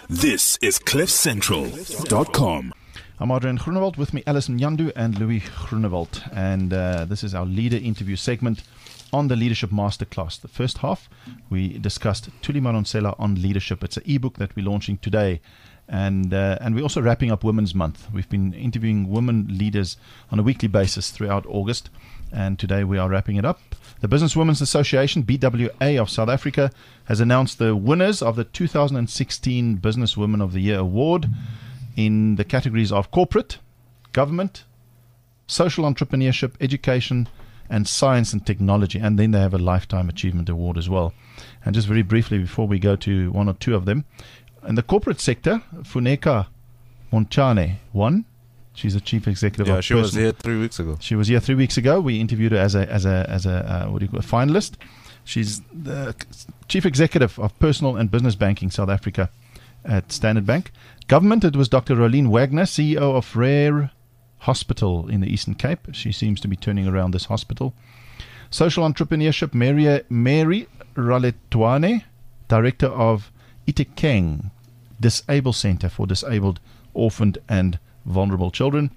This is CliffCentral.com. I'm Adrian Groenewald, with me Alison Nyandu and Louis Groenewald, and this is our leader interview segment on the Leadership Masterclass. The first half, we discussed Thuli Madonsela on leadership. It's an ebook that we're launching today, and we're also wrapping up Women's Month. We've been interviewing women leaders on a weekly basis throughout August, and today we are wrapping it up. The Business Women's Association, BWA of South Africa, has announced the winners of the 2016 Business Women of the Year Award in the categories of corporate, government, social entrepreneurship, education, and science and technology. And then they have a Lifetime Achievement Award as well. And just very briefly, before we go to one or two of them, in the corporate sector, Funeka Montjane won. She's the chief executive. Yeah, she was here 3 weeks ago. She was here 3 weeks ago. We interviewed her as a what do you call, a finalist. She's the chief executive of personal and business banking South Africa at Standard Bank. Government, it was Dr. Rolene Wagner, CEO of Rare Hospital in the Eastern Cape. She seems to be turning around this hospital. Social entrepreneurship, Mary Raletwane, director of Itekeng Disable Center for Disabled, Orphaned and Vulnerable Children.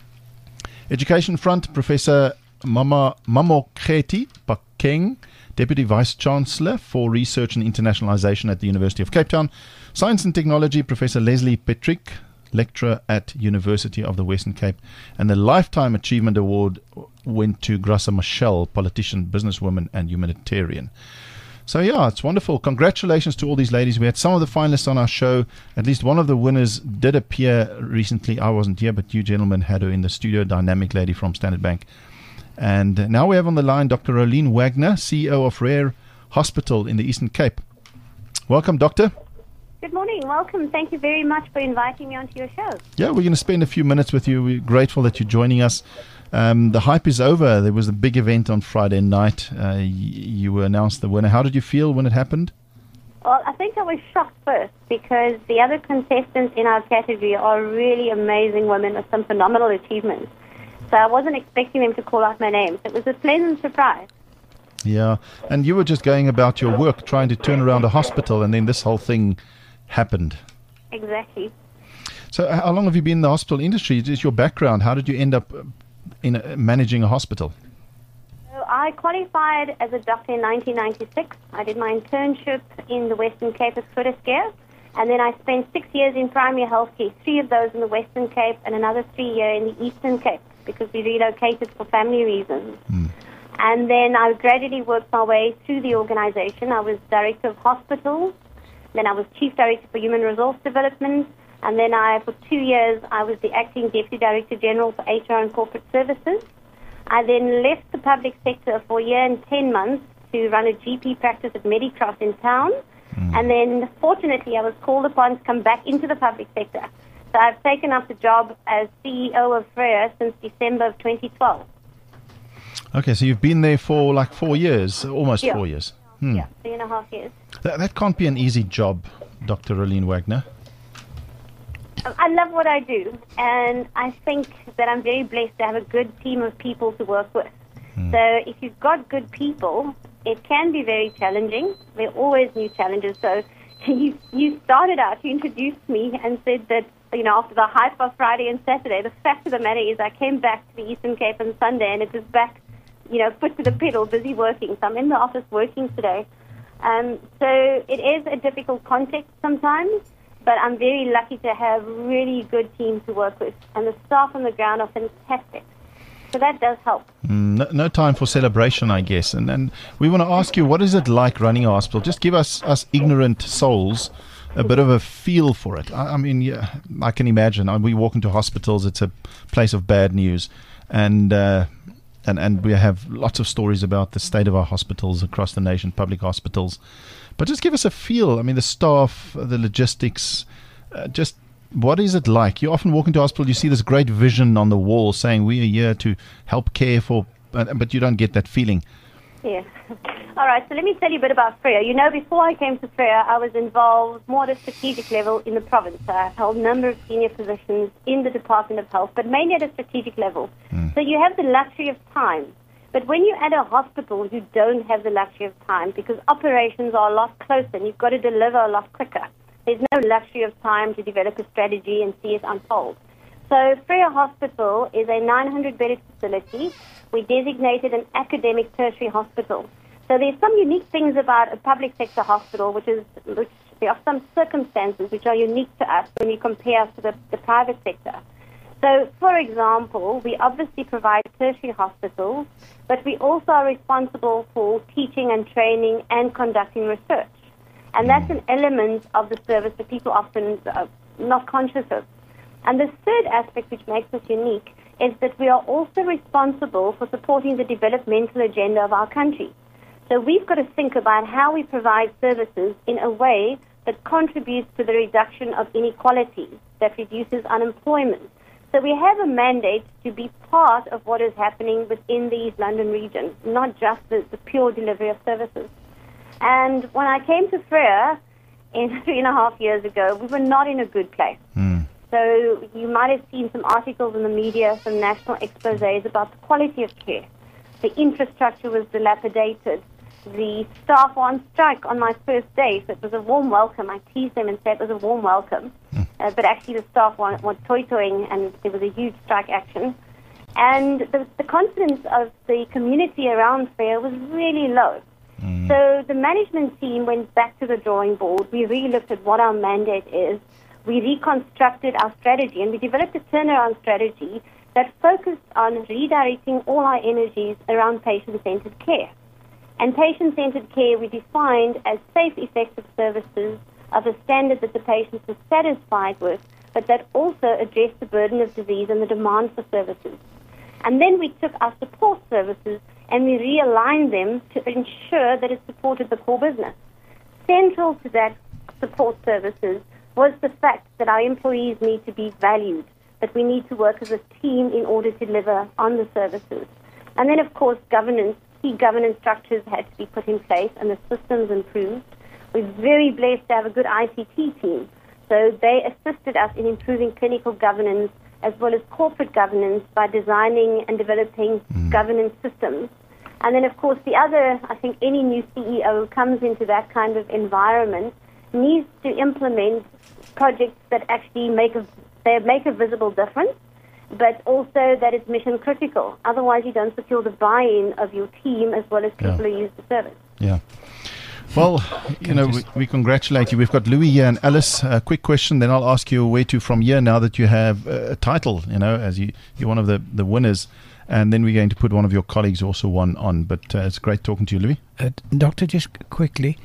Education front, Professor Mamokgethi Phakeng, Deputy Vice Chancellor for Research and Internationalization at the University of Cape Town. Science and Technology, Professor Leslie Petrick, lecturer at University of the Western Cape. And the Lifetime Achievement Award went to Graça Machel, politician, businesswoman, and humanitarian. So yeah, it's wonderful. Congratulations to all these ladies. We had some of the finalists on our show. At least one of the winners did appear recently. I wasn't here, but you gentlemen had her in the studio, dynamic lady from Standard Bank. And now we have on the line Dr. Rolene Wagner, CEO of Rare Hospital in the Eastern Cape. Welcome, Doctor. Good morning. Welcome. Thank you very much for inviting me onto your show. Yeah, we're going to spend a few minutes with you. We're grateful that you're joining us. The hype is over. There was a big event on Friday night. You were announced the winner. How did you feel when it happened? Well, I think I was shocked first because the other contestants in our category are really amazing women with some phenomenal achievements. So I wasn't expecting them to call out my name. So it was a pleasant surprise. Yeah, and you were just going about your work, trying to turn around a hospital, and then this whole thing happened. Exactly. So how long have you been in the hospital industry? Is your background? How did you end up in managing a hospital? So I qualified as a doctor in 1996. I did my internship in the Western Cape at Groote Schuur, and then I spent 6 years in primary health care, 3 of those in the Western Cape and another 3 years in the Eastern Cape because we relocated for family reasons. And then I gradually worked my way through the organization. I was director of hospitals, then I was chief director for human resource development, and then for 2 years, I was the acting deputy director general for HR and corporate services. I then left the public sector for a year and 10 months to run a GP practice at Medicross in town. And then, fortunately, I was called upon to come back into the public sector. So I've taken up the job as CEO of Freya since December of 2012. Okay, so you've been there for like 4 years, almost 4 years. Yeah, 3.5 years. That can't be an easy job, Dr. Rolene Wagner. I love what I do, and I think that I'm very blessed to have a good team of people to work with. So if you've got good people, it can be very challenging. There are always new challenges. So you started out, you introduced me and said that, after the hype of Friday and Saturday, the fact of the matter is I came back to the Eastern Cape on Sunday, and it was back, foot to the pedal, busy working. So I'm in the office working today. So it is a difficult context sometimes, but I'm very lucky to have really good teams to work with, and the staff on the ground are fantastic. So that does help. No time for celebration, I guess. And we want to ask you, what is it like running a hospital? Just give us ignorant souls a bit of a feel for it. I mean, yeah, I can imagine. We walk into hospitals, it's a place of bad news. And we have lots of stories about the state of our hospitals across the nation, public hospitals. But just give us a feel. I mean, the staff, the logistics, just what is it like? You often walk into a hospital, you see this great vision on the wall saying we are here to help care for, but you don't get that feeling. Yeah. All right, so let me tell you a bit about Freya. Before I came to Freya, I was involved more at a strategic level in the province. I held a number of senior positions in the Department of Health, but mainly at a strategic level. So you have the luxury of time. But when you're at a hospital, you don't have the luxury of time because operations are a lot closer and you've got to deliver a lot quicker. There's no luxury of time to develop a strategy and see it unfold. So Freya Hospital is a 900-bedded facility. We designated an academic tertiary hospital. So there's some unique things about a public sector hospital, which there are some circumstances which are unique to us when we compare us to the private sector. So, for example, we obviously provide tertiary hospitals, but we also are responsible for teaching and training and conducting research. And that's an element of the service that people often are not conscious of. And the third aspect which makes us unique is that we are also responsible for supporting the developmental agenda of our country. So we've got to think about how we provide services in a way that contributes to the reduction of inequality, that reduces unemployment. So we have a mandate to be part of what is happening within the East London region, not just the pure delivery of services. And when I came to Freya 3.5 years ago, we were not in a good place. So you might have seen some articles in the media, some national exposés about the quality of care. The infrastructure was dilapidated. The staff were on strike on my first day, so it was a warm welcome. I teased them and said it was a warm welcome. But actually the staff were toy-toying, and there was a huge strike action. And the confidence of the community around Freya was really low. So the management team went back to the drawing board. We re-looked at what our mandate is. We reconstructed our strategy, and we developed a turnaround strategy that focused on redirecting all our energies around patient-centered care. And patient-centered care we defined as safe, effective services of a standard that the patients were satisfied with, but that also addressed the burden of disease and the demand for services. And then we took our support services and we realigned them to ensure that it supported the core business. Central to that support services was the fact that our employees need to be valued, that we need to work as a team in order to deliver on the services. And then, of course, key governance structures had to be put in place and the systems improved. We're very blessed to have a good ICT team. So they assisted us in improving clinical governance as well as corporate governance by designing and developing governance systems. And then, of course, I think any new CEO who comes into that kind of environment needs to implement projects that actually make a visible difference, but also that it's mission critical. Otherwise, you don't secure the buy-in of your team as well as people who use the service. Yeah. Well, we congratulate you. We've got Louis here and Alice. A quick question, then I'll ask you where to from here now that you have a title, as you're one of the winners. And then we're going to put one of your colleagues also on. But it's great talking to you, Louis. Doctor, just quickly,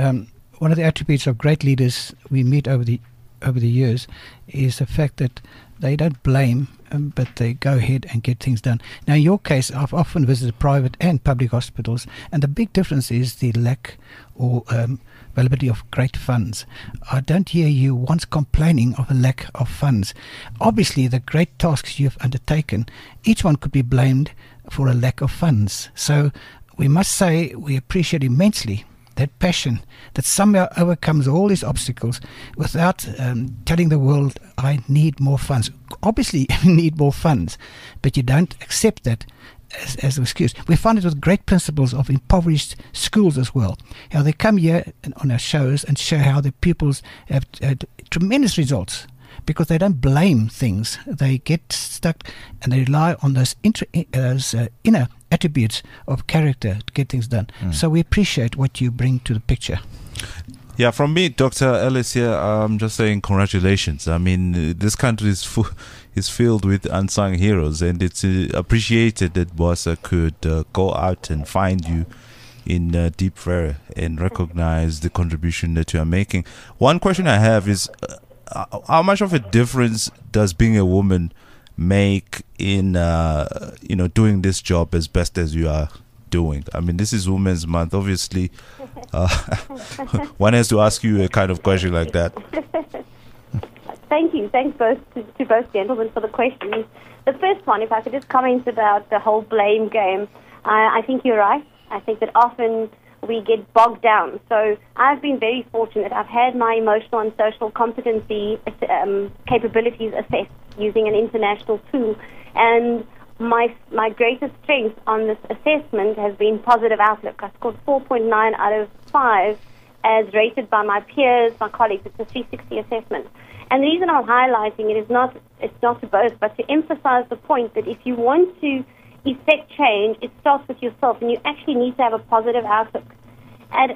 one of the attributes of great leaders we meet over the years is the fact that they don't blame, but they go ahead and get things done. Now, in your case, I've often visited private and public hospitals, and the big difference is the lack or availability of great funds. I don't hear you once complaining of a lack of funds. Obviously, the great tasks you've undertaken, each one could be blamed for a lack of funds. So we must say we appreciate immensely that passion that somehow overcomes all these obstacles without telling the world, I need more funds. Obviously, you need more funds, but you don't accept that as an excuse. We find it with great principles of impoverished schools as well. How they come here on our shows and show how the pupils have had tremendous results because they don't blame things. They get stuck and they rely on those inner attributes of character to get things done. So we appreciate what you bring to the picture. Yeah, from me, Dr. Ellis here, I'm just saying congratulations. I mean, this country is filled with unsung heroes, and it's appreciated that Bossa could go out and find you in Deep Freya and recognize the contribution that you are making. One question I have is, how much of a difference does being a woman make in doing this job as best as you are doing? I mean, this is Women's Month. Obviously, one has to ask you a kind of question like that. Thank you. Thanks to both gentlemen for the questions. The first one, if I could just comment about the whole blame game, I think you're right. I think that often we get bogged down. So I've been very fortunate. I've had my emotional and social competency capabilities assessed using an international tool. And my greatest strength on this assessment has been positive outlook. I scored 4.9 out of 5 as rated by my peers, my colleagues. It's a 360 assessment. And the reason I'm highlighting it is it's not to boast, but to emphasize the point that if you want to effect change, it starts with yourself, and you actually need to have a positive outlook. At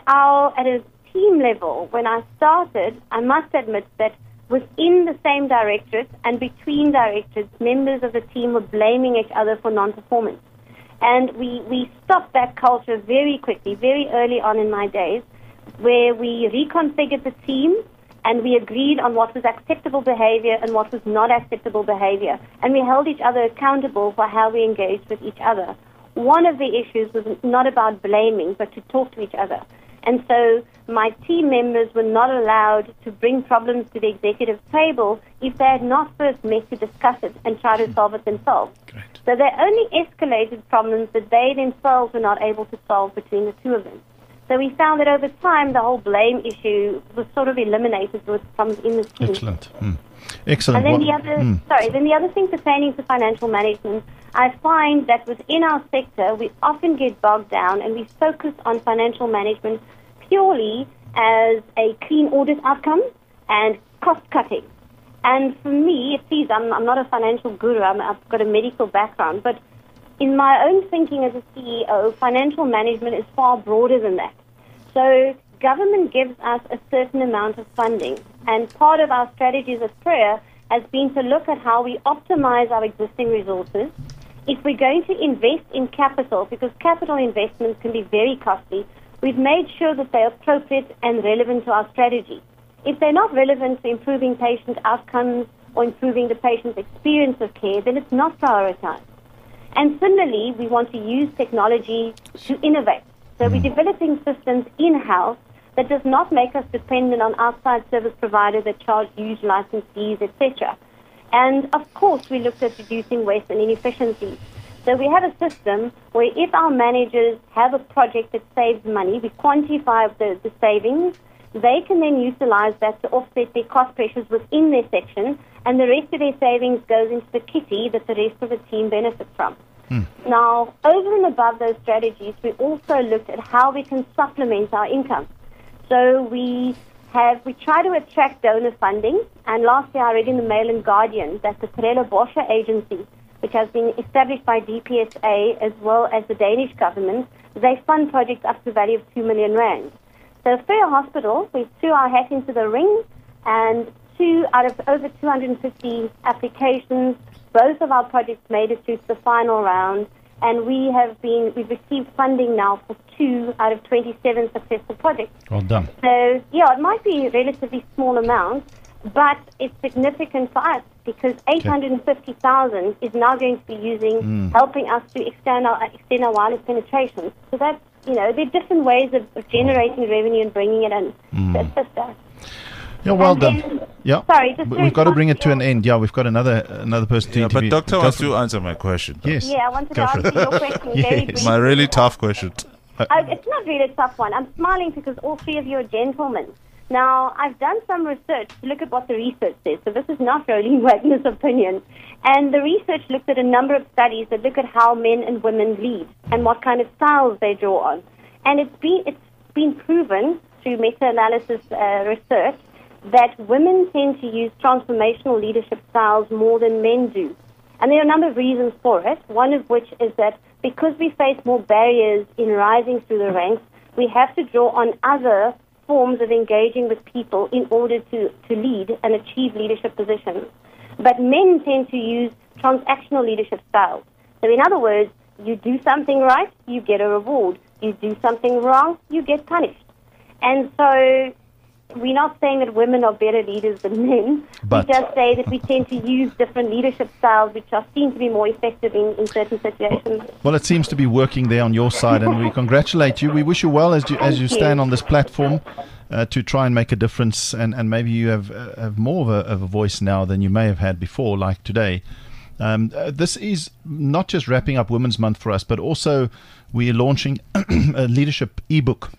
a team level, when I started, I must admit that within the same directorate and between directorates, members of the team were blaming each other for non-performance. And we stopped that culture very quickly, very early on in my days, where we reconfigured the team and we agreed on what was acceptable behavior and what was not acceptable behavior. And we held each other accountable for how we engaged with each other. One of the issues was not about blaming, but to talk to each other. And so my team members were not allowed to bring problems to the executive table if they had not first met to discuss it and try to solve it themselves. Great. So they only escalated problems that they themselves were not able to solve between the two of them. So we found that over time, the whole blame issue was sort of eliminated from in the team. Excellent. Excellent. And then then the other thing pertaining to financial management, I find that within our sector, we often get bogged down and we focus on financial management purely as a clean audit outcome and cost cutting. And for me, please, I'm not a financial guru. I've got a medical background, but in my own thinking as a CEO, financial management is far broader than that. So government gives us a certain amount of funding, and part of our strategies as Prayer has been to look at how we optimize our existing resources. If we're going to invest in capital, because capital investments can be very costly, we've made sure that they're appropriate and relevant to our strategy. If they're not relevant to improving patient outcomes or improving the patient's experience of care, then it's not prioritized. And similarly, we want to use technology to innovate. So we're developing systems in-house that does not make us dependent on outside service providers that charge huge license fees, etc. And of course, we looked at reducing waste and inefficiencies. So we have a system where if our managers have a project that saves money, we quantify the savings. They can then utilize that to offset their cost pressures within their section, and the rest of their savings goes into the kitty that the rest of the team benefits from. Now, over and above those strategies, we also looked at how we can supplement our income. So we try to attract donor funding, and last year I read in the Mail and Guardian that the Terela Boscha Agency, which has been established by DPSA as well as the Danish government, they fund projects up to the value of 2 million rand. So Fair Hospital, we threw our hat into the ring, and 2 out of over 250 applications, both of our projects made it through to the final round, and we've received funding now for 2 out of 27 successful projects. Well done. So, yeah, it might be a relatively small amount, but it's significant for us because 850,000 is now going to be helping us to extend our wireless penetration. So that's, there are different ways of generating revenue and bringing it in to assist us. Yeah, well done. Yeah, sorry, we've got to bring it to an end. Yeah, we've got another person to interview. But Doctor wants to answer my question. Yes. Yeah, I wanted to answer your question very briefly. My really tough question. It's not really a tough one. I'm smiling because all three of you are gentlemen. Now, I've done some research to look at what the research says. So this is not Rolene Wagner's opinion. And the research looked at a number of studies that look at how men and women lead and what kind of styles they draw on. And it's been proven through meta-analysis research that women tend to use transformational leadership styles more than men do. And there are a number of reasons for it, one of which is that because we face more barriers in rising through the ranks, we have to draw on other forms of engaging with people in order to lead and achieve leadership positions. But men tend to use transactional leadership styles. So in other words, you do something right, you get a reward. You do something wrong, you get punished. And so we're not saying that women are better leaders than men. But we just say that we tend to use different leadership styles which are seen to be more effective in certain situations. Well, it seems to be working there on your side, and we congratulate you. We wish you well as you stand on this platform to try and make a difference, and maybe you have more of a voice now than you may have had before, like today. This is not just wrapping up Women's Month for us, but also we are launching a leadership ebook.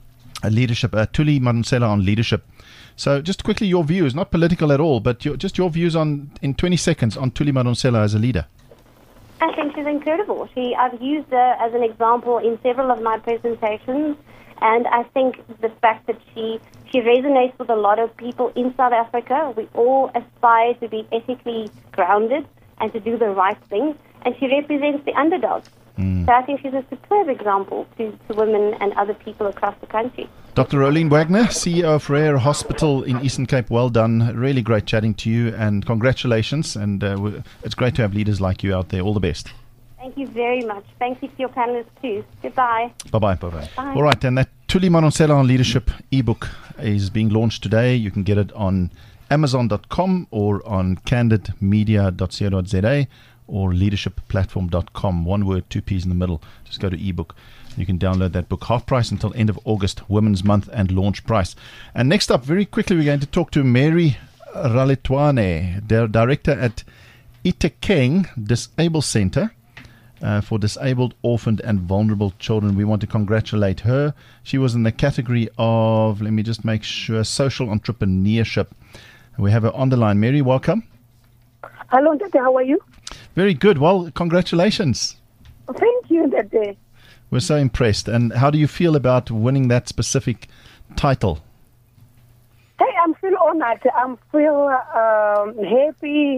Thuli Madonsela on leadership. So just quickly, your views, not political at all, but just your views in 20 seconds on Thuli Madonsela as a leader. I think she's incredible. I've used her as an example in several of my presentations, And I think the fact that she resonates with a lot of people in South Africa. We all aspire to be ethically grounded and to do the right thing. And she represents the underdog. So I think she's a superb example to women and other people across the country. Dr. Rolene Wagner, CEO of Rare Hospital in Eastern Cape, well done. Really great chatting to you, and congratulations. And it's great to have leaders like you out there. All the best. Thank you very much. Thank you to your panelists too. Goodbye. Bye-bye. All right, and that Thuli Madonsela on Leadership ebook is being launched today. You can get it on Amazon.com or on candidmedia.co.za or leadershipplatform.com. One word, 2 P's in the middle. Just go to ebook. You can download that book. Half price until end of August, Women's Month, and launch price. And next up, very quickly, we're going to talk to Mary Ralitwane, Director at Itekeng Disabled Center for Disabled, Orphaned, and Vulnerable Children. We want to congratulate her. She was in the category of, let me just make sure, social entrepreneurship. We have her on the line. Mary, welcome. Hello, Dede. How are you? Very good. Well, congratulations. Thank you, Dede. We're so impressed. And how do you feel about winning that specific title? Hey, I'm feel honored. I'm feel happy.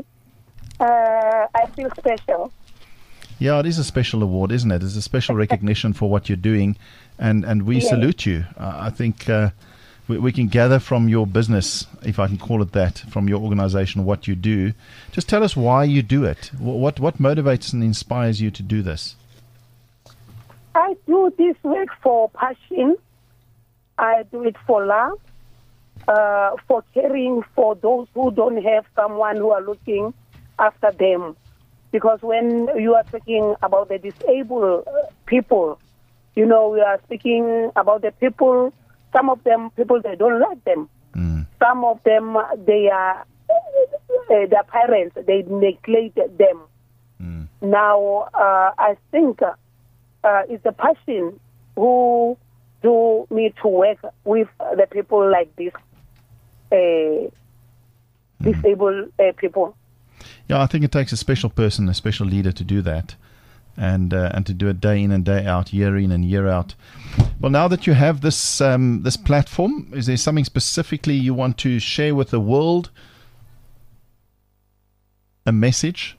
I feel special. Yeah, it is a special award, isn't it? It's a special recognition for what you're doing, and we salute you. I think we can gather from your business, if I can call it that, from your organization, what you do. Just tell us why you do it. What motivates and inspires you to do this? I do this work for passion. I do it for love, for caring for those who don't have someone who are looking after them. Because when you are speaking about the disabled people, we are speaking about the people. Some of them, people, they don't like them. Some of them, they are their parents, they neglect them. Now, I think it's the passion who do me to work with the people like this, disabled people. Yeah, I think it takes a special person, a special leader to do that, and to do it day in and day out, year in and year out. Well, now that you have this this platform, is there something specifically you want to share with the world? A message?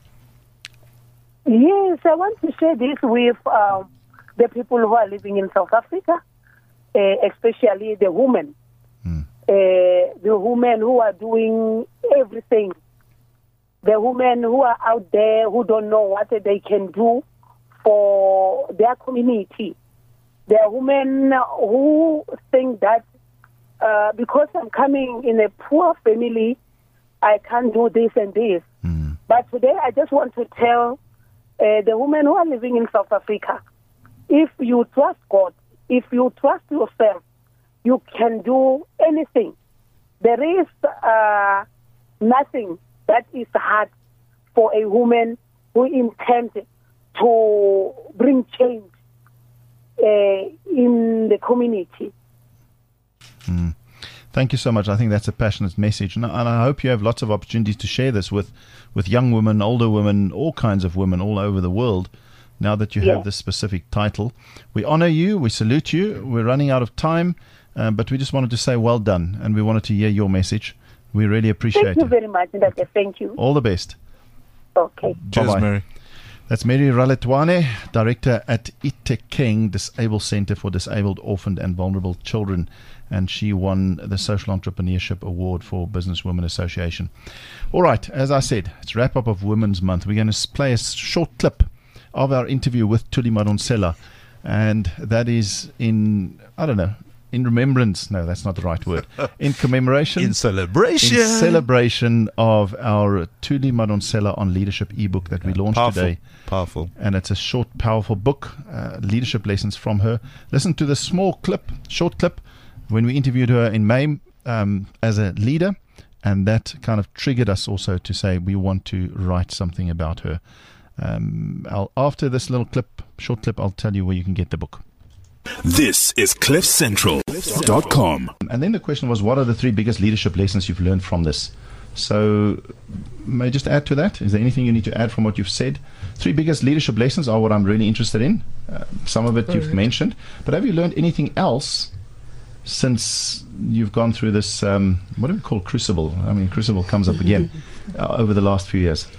Yes, I want to share this with the people who are living in South Africa, especially the women. The women who are doing everything. The women who are out there who don't know what they can do for their community. There are women who think that because I'm coming in a poor family, I can't do this and this. But today I just want to tell the women who are living in South Africa, if you trust God, if you trust yourself, you can do anything. There is nothing that is hard for a woman who intends to bring change in the community. Thank you so much. I think that's a passionate message. And I hope you have lots of opportunities to share this with young women, older women, all kinds of women all over the world, now that you have this specific title. We honor you. We salute you. We're running out of time, but we just wanted to say well done, and we wanted to hear your message. We really appreciate it. Thank you very much, Ndate. Thank you. All the best. Okay. Cheers, Bye-bye. Mary. That's Mary Ralitwane, Director at Itekeng Disabled Center for Disabled, Orphaned, and Vulnerable Children. And she won the Social Entrepreneurship Award for Business Women Association. All right, as I said, it's wrap-up of Women's Month. We're going to play a short clip of our interview with Thuli Madonsela. And that is in remembrance. No, that's not the right word. In commemoration. In celebration. In celebration of our Thuli Madonsela on Leadership ebook that we launched today. Powerful. And it's a short, powerful book, leadership lessons from her. Listen to the short clip, when we interviewed her in May as a leader. And that kind of triggered us also to say we want to write something about her. After this little short clip, I'll tell you where you can get the book. This is CliffCentral.com. And then the question was, what are the 3 biggest leadership lessons you've learned from this? So, may I just add to that? Is there anything you need to add from what you've said? 3 biggest leadership lessons are what I'm really interested in. Some of it you've mentioned. But have you learned anything else since you've gone through this, what do we call crucible? I mean, crucible comes up again over the last few years.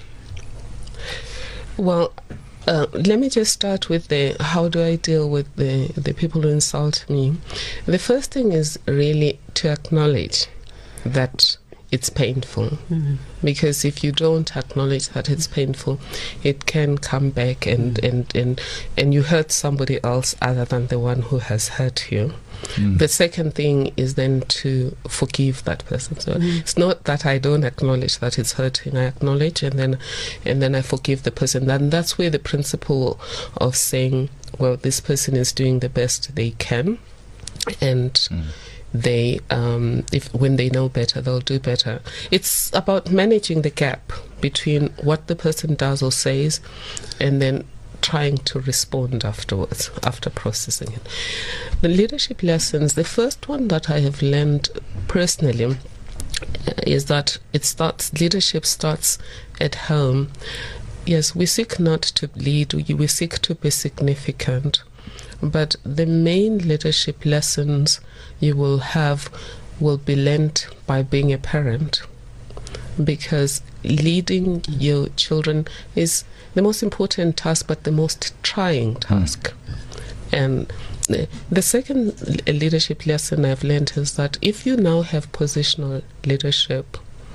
Well, let me just start with how do I deal with the people who insult me. The first thing is really to acknowledge that it's painful, because if you don't acknowledge that it's painful, it can come back and you hurt somebody else other than the one who has hurt you. The second thing is then to forgive that person. So it's not that I don't acknowledge that it's hurting. I acknowledge and then I forgive the person. And that's where the principle of saying, well, this person is doing the best they can, and they if when they know better, they'll do better. It's about managing the gap between what the person does or says and then trying to respond afterwards, after processing it. The leadership lessons, the first one that I have learned personally is that leadership starts at home. Yes, we seek not to lead, we seek to be significant, but the main leadership lessons you will have will be learned by being a parent, because leading your children is the most important task, but the most trying task. And the second leadership lesson I've learned is that if you now have positional leadership,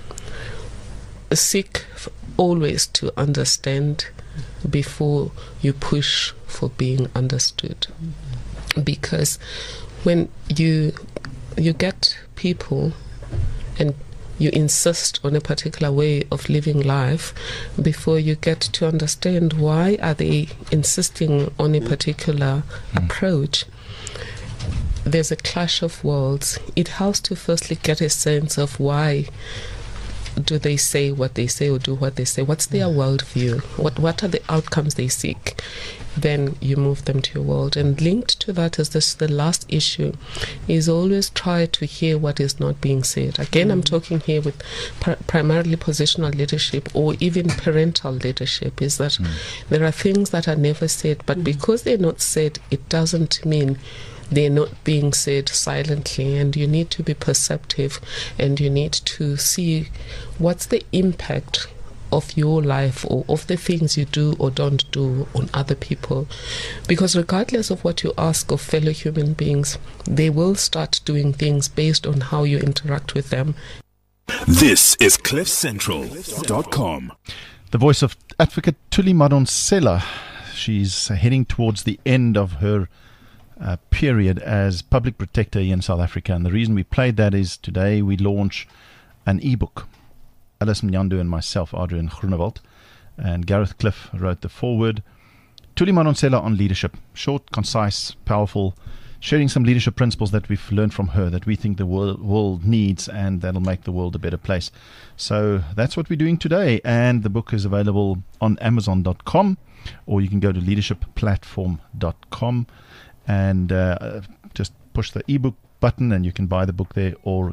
seek always to understand before you push for being understood. Because when you get people and you insist on a particular way of living life, before you get to understand why are they insisting on a particular approach, there's a clash of worlds. It helps to firstly get a sense of why do they say what they say or do what they say. What's their worldview? What are the outcomes they seek? Then you move them to your world. And linked to that is the last issue, is always try to hear what is not being said. Again, I'm talking here with primarily positional leadership or even parental leadership, is that there are things that are never said, but because they're not said, it doesn't mean they're not being said silently, and you need to be perceptive, and you need to see what's the impact of your life or of the things you do or don't do on other people. Because regardless of what you ask of fellow human beings, they will start doing things based on how you interact with them. This is CliffCentral.com. The voice of Advocate Thuli Madonsela. She's heading towards the end of her period as public protector here in South Africa, and the reason we played that is today we launch an ebook. Alice Mnyandu and myself, Adrian Groenewald, and Gareth Cliff wrote the foreword. Thuli Madonsela on leadership, short, concise, powerful, sharing some leadership principles that we've learned from her that we think the world needs, and that'll make the world a better place. So that's what we're doing today, and the book is available on Amazon.com, or you can go to leadershipplatform.com and just push the ebook button and you can buy the book there, or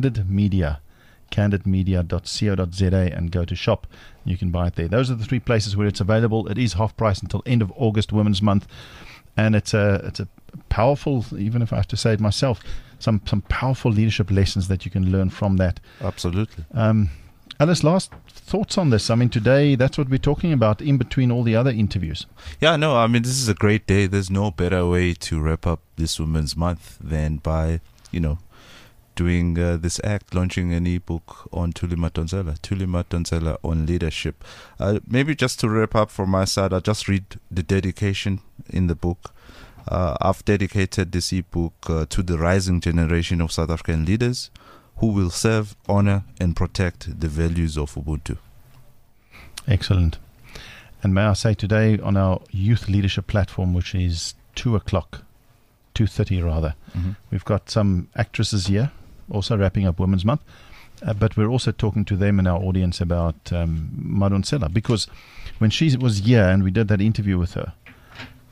candidmedia.co.za, and go to shop. You can buy it there. Those are the 3 places where it's available. It is half price until end of August, Women's Month, and it's a powerful, even if I have to say it myself, some powerful leadership lessons that you can learn from that. Absolutely. Alice, last thoughts on this? I mean, today, that's what we're talking about in between all the other interviews. Yeah, no, I mean, this is a great day. There's no better way to wrap up this Women's Month than by, doing this act, launching an ebook on Thuli Madonsela on leadership. Maybe just to wrap up from my side, I'll just read the dedication in the book. I've dedicated this ebook to the rising generation of South African leaders who will serve, honor, and protect the values of Ubuntu. Excellent. And may I say today on our youth leadership platform, which is 2:30 rather, we've got some actresses here, also wrapping up Women's Month, but we're also talking to them in our audience about Madonsela, because when she was here and we did that interview with her,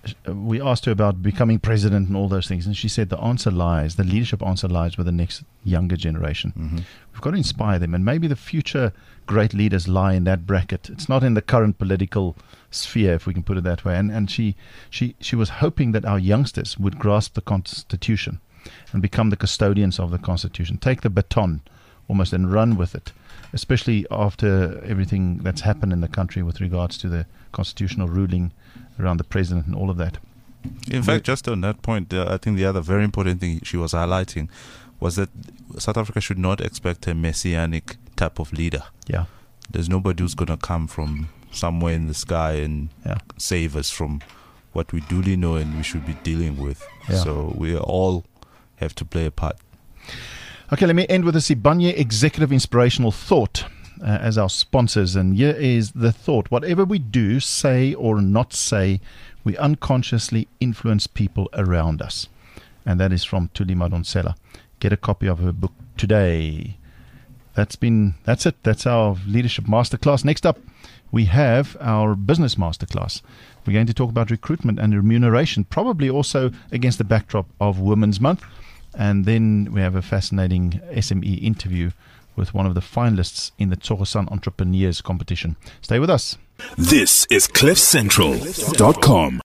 we asked her about becoming president and all those things, and she said the leadership answer lies with the next younger generation. We've got to inspire them, and maybe the future great leaders lie in that bracket. It's not in the current political sphere, if we can put it that way. And she was hoping that our youngsters would grasp the Constitution and become the custodians of the Constitution, take the baton almost and run with it, especially after everything that's happened in the country with regards to the constitutional ruling around the president and all of that. In fact, just on that point, I think the other very important thing she was highlighting was that South Africa should not expect a messianic type of leader. Yeah. There's nobody who's going to come from somewhere in the sky and save us from what we duly know and we should be dealing with. Yeah. So we all have to play a part. Okay, let me end with a Sibanye Executive Inspirational Thought as our sponsors. And here is the thought. Whatever we do, say or not say, we unconsciously influence people around us. And that is from Thuli Madonsela. Get a copy of her book today. That's it. That's our leadership masterclass. Next up, we have our business masterclass. We're going to talk about recruitment and remuneration, probably also against the backdrop of Women's Month. And then we have a fascinating SME interview with one of the finalists in the Tsogosan Entrepreneurs Competition. Stay with us. This is CliffCentral.com.